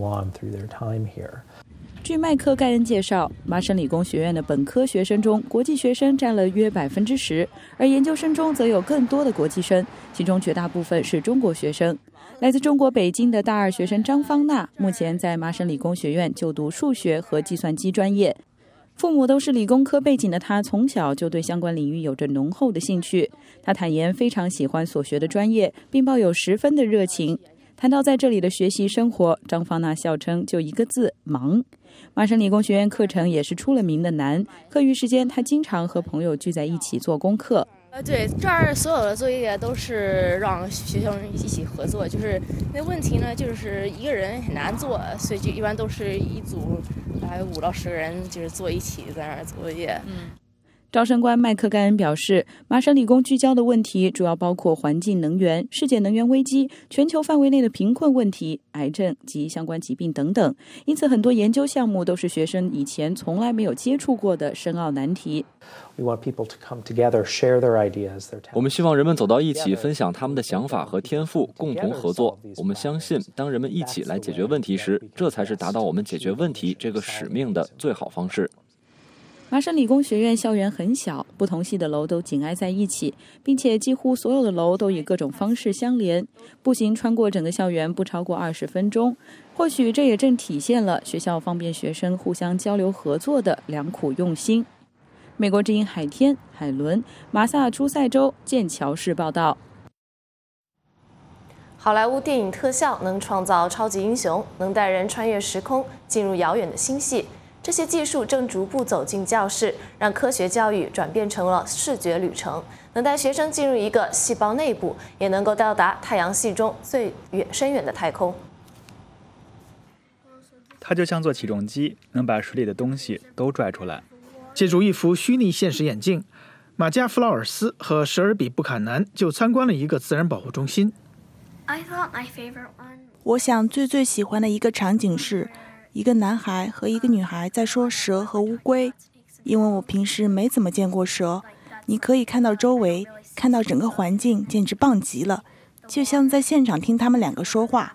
据麦克盖恩介绍，麻省理工学院的本科学生中，国际学生占了约百分之十，而研究生中则有更多的国际生，其中绝大部分是中国学生。来自中国北京的大二学生张芳娜，目前在麻省理工学院就读数学和计算机专业。父母都是理工科背景的她，从小就对相关领域有着浓厚的兴趣。她坦言非常喜欢所学的专业，并抱有十分的热情。谈到在这里的学习生活，张芳娜笑称就一个字：忙。麻省理工学院课程也是出了名的难，课余时间她经常和朋友聚在一起做功课。 呃，对，这儿所有的作业都是让学生一起合作，就是那问题呢，就是一个人很难做，所以就一般都是一组，大概五到十个人，就是坐一起在那儿做作业。嗯。 招生官麦克盖恩表示，麻省理工聚焦的问题主要包括环境、能源、世界能源危机、全球范围内的贫困问题、癌症及相关疾病等等。因此，很多研究项目都是学生以前从来没有接触过的深奥难题。 我们希望人们走到一起，分享他们的想法和天赋，共同合作。我们相信，当人们一起来解决问题时，这才是达到我们解决问题这个使命的最好方式。 麻省理工学院校园很小，不同系的楼都紧挨在一起，并且几乎所有的楼都以各种方式相连。步行穿过整个校园不超过二十分钟，或许这也正体现了学校方便学生互相交流合作的良苦用心。美国之音海天、海伦，马萨诸塞州剑桥市报道。 好莱坞电影特效能创造超级英雄，能带人穿越时空，进入遥远的星系。这些技术正逐步走进教室，让科学教育转变成了视觉旅程，能带学生进入一个细胞内部，也能够到达太阳系中最远深远的太空。 它就像做起重机，能把水里的东西都拽出来。借助一副虚拟现实眼镜，马加·弗劳尔斯和舍尔比·布坎南就参观了一个自然保护中心。 我想最最喜欢的一个场景是一个男孩和一个女孩在说蛇和乌龟，因为我平时没怎么见过蛇，你可以看到周围，看到整个环境，简直棒极了，就像在现场听他们两个说话。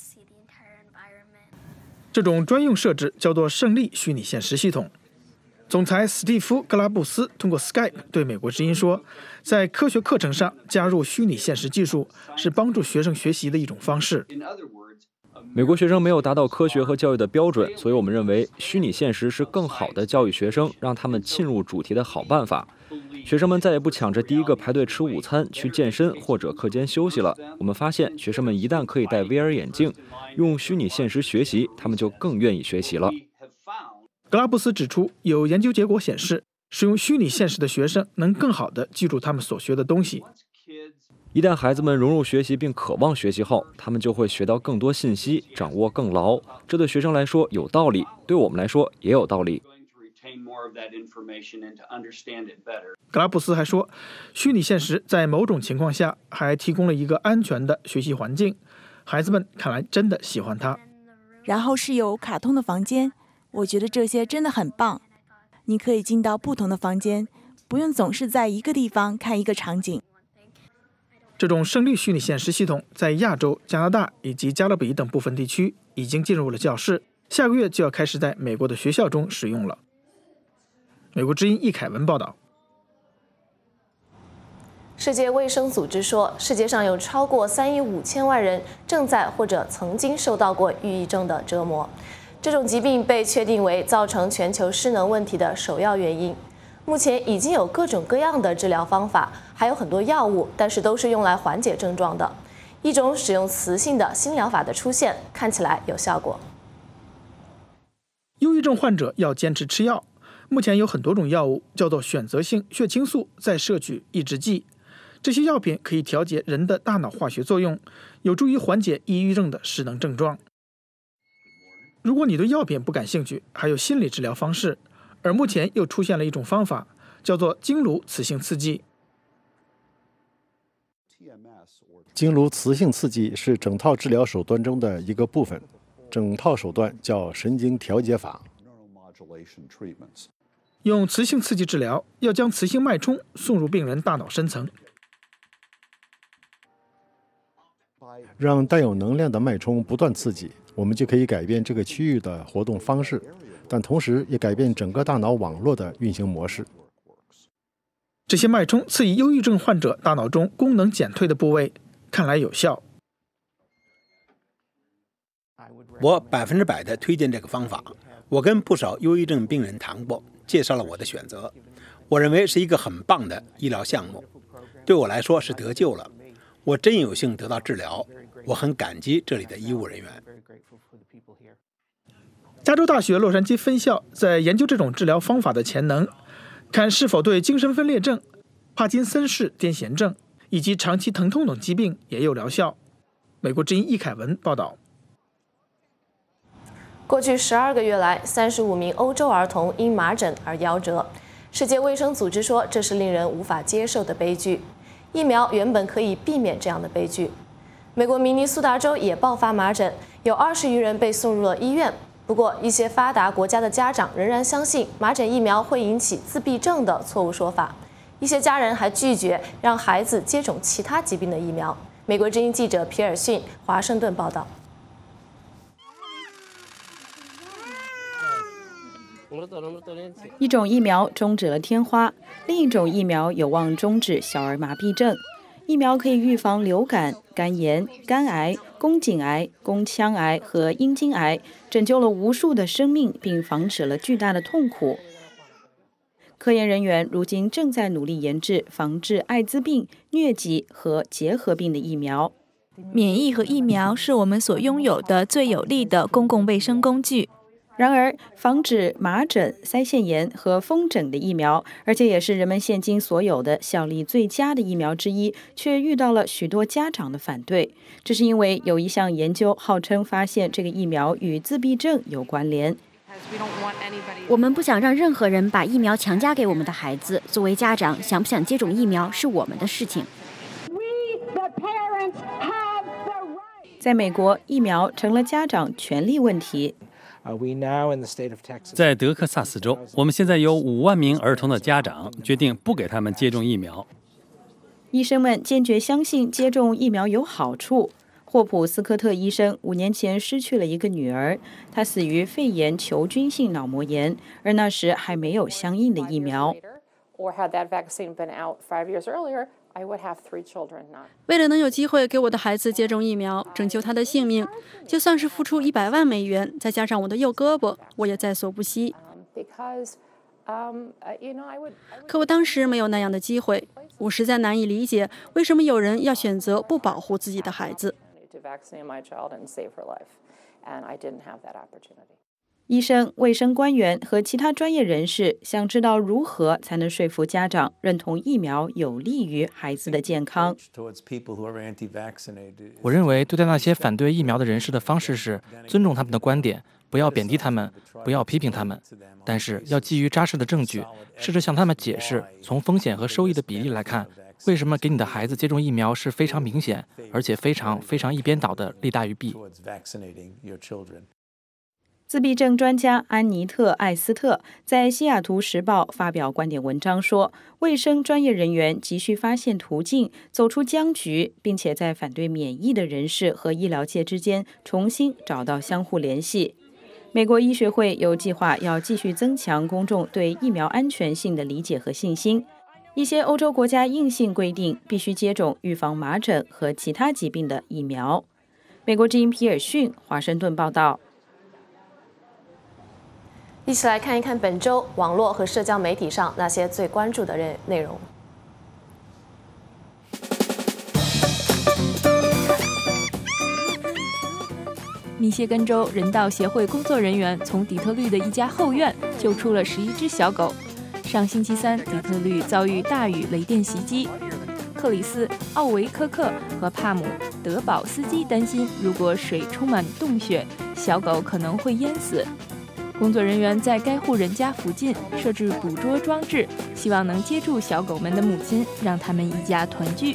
这种专用设置叫做胜利虚拟现实系统。总裁史蒂夫·格拉布斯通过 Skype 对美国之音说，在科学课程上加入虚拟现实技术是帮助学生学习的一种方式。 美国学生没有达到科学和教育的标准，所以我们认为虚拟现实是更好的教育学生，让他们浸入主题的好办法。 学生们再也不抢着第一个排队吃午餐、去健身或者课间休息了。我们发现，学生们一旦可以戴 V R 眼镜，用虚拟现实学习，他们就更愿意学习了。 格拉布斯指出，有研究结果显示，使用虚拟现实的学生能更好地记住他们所学的东西。 一旦孩子们融入学习并渴望学习后，他们就会学到更多信息，掌握更牢。这对学生来说有道理，对我们来说也有道理。 格拉布斯还说，虚拟现实在某种情况下还提供了一个安全的学习环境，孩子们看来真的喜欢它。 然后是有卡通的房间，我觉得这些真的很棒。你可以进到不同的房间，不用总是在一个地方看一个场景。 这种胜利虚拟现实系统在亚洲、加拿大以及加勒比等部分地区已经进入了教室，下个月就要开始在美国的学校中使用了。美国之音易凯文报道。 世界卫生组织说，世界上有超过三亿五千万人正在或者曾经受到过抑郁症的折磨。这种疾病被确定为造成全球失能问题的首要原因。目前已经有各种各样的治疗方法，还有很多药物，但是都是用来缓解症状的。一种使用雌性的新疗法的出现，看起来有效果。 忧郁症患者要坚持吃药。目前有很多种药物，叫做选择性血清素再摄取抑制剂。这些药品可以调节人的大脑化学作用，有助于缓解抑郁症的失能症状。如果你对药品不感兴趣，还有心理治疗方式，而目前又出现了一种方法，叫做经颅雌性刺激。 经颅雌性刺激是整套治疗手段中的一个部分，整套手段叫神经调节法。 用雌性刺激治疗，要将雌性脉冲送入病人大脑深层， 让带有能量的脉冲不断刺激，我们就可以改变这个区域的活动方式，但同时也改变整个大脑网络的运行模式。 这些脉冲刺激忧郁症患者大脑中功能减退的部位，看来有效。 我百分之百的推荐这个方法。我跟不少忧郁症病人谈过，介绍了我的选择。我认为是一个很棒的医疗项目，对我来说是得救了。我真有幸得到治疗，我很感激这里的医务人员。 加州大学洛杉矶分校在研究这种治疗方法的潜能，看是否对精神分裂症、帕金森氏癫痫症以及长期疼痛等疾病也有疗效。美国之音易凯文报道。 过去十二个月来，三十五名欧洲儿童因麻疹而夭折。世界卫生组织说，这是令人无法接受的悲剧。疫苗原本可以避免这样的悲剧。美国明尼苏达州也爆发麻疹，有二十余人被送入了医院。不过，一些发达国家的家长仍然相信麻疹疫苗会引起自闭症的错误说法。一些家人还拒绝让孩子接种其他疾病的疫苗。美国之音记者皮尔逊华盛顿报道。 一种疫苗终止了天花，另一种疫苗有望终止小儿麻痹症。疫苗可以预防流感、肝炎、肝癌、宫颈癌、宫腔癌和阴茎癌，拯救了无数的生命，并防止了巨大的痛苦。科研人员如今正在努力研制防治艾滋病、疟疾和结核病的疫苗。 免疫和疫苗是我们所拥有的最有力的公共卫生工具。 然而，防止麻疹、腮腺炎和风疹的疫苗，而且也是人们现今所有的效力最佳的疫苗之一，却遇到了许多家长的反对。这是因为有一项研究号称发现这个疫苗与自闭症有关联。 我们不想让任何人把疫苗强加给我们的孩子。作为家长，想不想接种疫苗是我们的事情。 在美国，疫苗成了家长权利问题。 在德克萨斯州，我们现在有五万名儿童的家长决定不给他们接种疫苗。 医生们坚决相信接种疫苗有好处。霍普斯科特医生五年前失去了一个女儿，她死于肺炎球菌性脑膜炎，而那时还没有相应的疫苗。 为了能有机会给我的孩子接种疫苗，拯救他的性命，就算是付出一百万美元，再加上我的右胳膊，我也在所不惜。 可我当时没有那样的机会，我实在难以理解为什么有人要选择不保护自己的孩子。 医生、卫生官员和其他专业人士想知道如何才能说服家长认同疫苗有利于孩子的健康。 我认为对待那些反对疫苗的人士的方式是尊重他们的观点，不要贬低他们，不要批评他们，但是要基于扎实的证据，试着向他们解释，从风险和收益的比例来看，为什么给你的孩子接种疫苗是非常明显，而且非常非常一边倒的利大于弊。 自闭症专家安妮特·艾斯特在西雅图时报发表观点文章说，卫生专业人员急需发现途径，走出僵局，并且在反对免疫的人士和医疗界之间重新找到相互联系。美国医学会有计划要继续增强公众对疫苗安全性的理解和信心。一些欧洲国家硬性规定必须接种预防麻疹和其他疾病的疫苗。美国之音皮尔逊华盛顿报道。 一起来看一看本周网络和社交媒体上那些最关注的内容。 密歇根州人道协会工作人员从底特律的一家后院救出了十一只小狗。上星期三，底特律遭遇大雨雷电袭击，克里斯、奥维科克和帕姆德堡斯基担心，如果水充满洞穴，小狗可能会淹死。工作人员在该户人家附近设置捕捉装置，希望能接住小狗们的母亲，让他们一家团聚。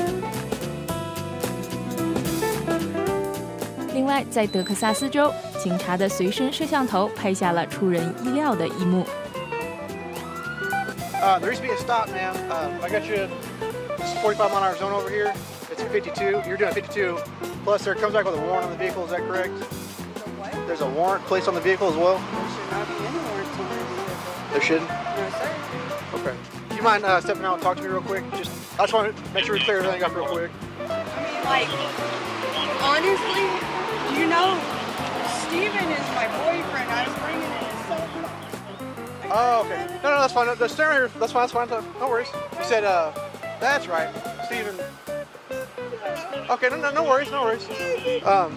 另外，在德克萨斯州，警察的随身摄像头拍下了出人意料的一幕。 Uh, there used to be a stop, man. Uh, I got you this forty-five mile an hour zone over here. It's a fifty-two. You're doing fifty-two. Plus, there comes back with a warrant on the vehicle. Is that correct? What? There's a warrant placed on the vehicle as well. There should not be any warrants on the vehicle. There shouldn't. No, sir. Okay. Do you mind uh, stepping out and talk to me real quick? Just, I just want to make sure we clear everything up real quick. I mean, like, honestly, you know, Steven is my boyfriend. I was bringing in his cell phone. Oh, okay. No, no, that's fine. The steering here, that's fine, that's fine. No worries. You said, uh, that's right, Steven. Okay, no, no, no worries, no worries. Um,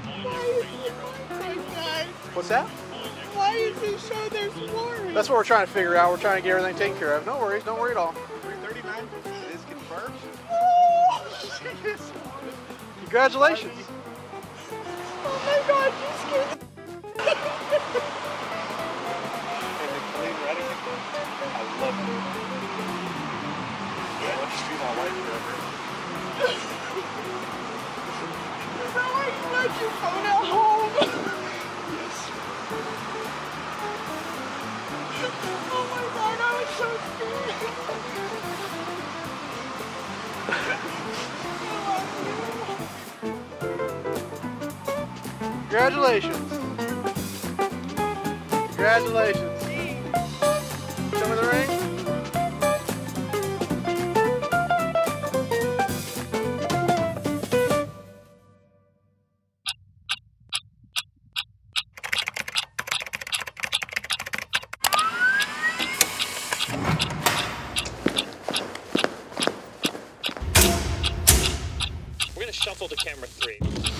what's that? Why is it show there's warrants? That's what we're trying to figure out. We're trying to get everything taken care of. No worries, don't worry at all. three thirty-nine, it is confirmed. Oh, congratulations. Oh my God, you scared the I love you. Yeah, let's see my wife forever. Is that why you left your phone at home? Yes. Oh my God, I was so scared. Congratulations. Congratulations. Show me the ring. We're going to shuffle to camera three.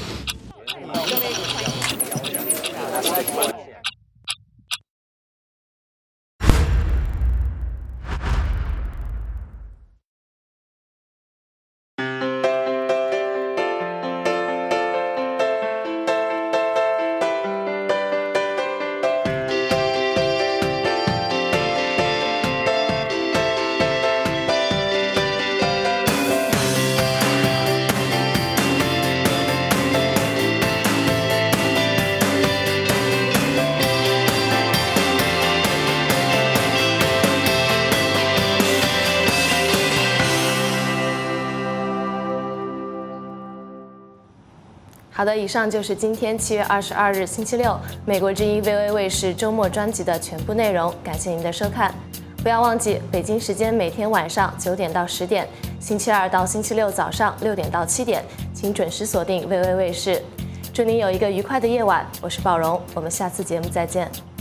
好的，以上就是今天七月二十二日星期六美国之音 V O A 卫视周末专辑的全部内容，感谢您的收看。不要忘记，北京时间每天晚上九点到十点，星期二到星期六早上六点到七点，请准时锁定 V O A 卫视。祝您有一个愉快的夜晚，我是宝荣，我们下次节目再见。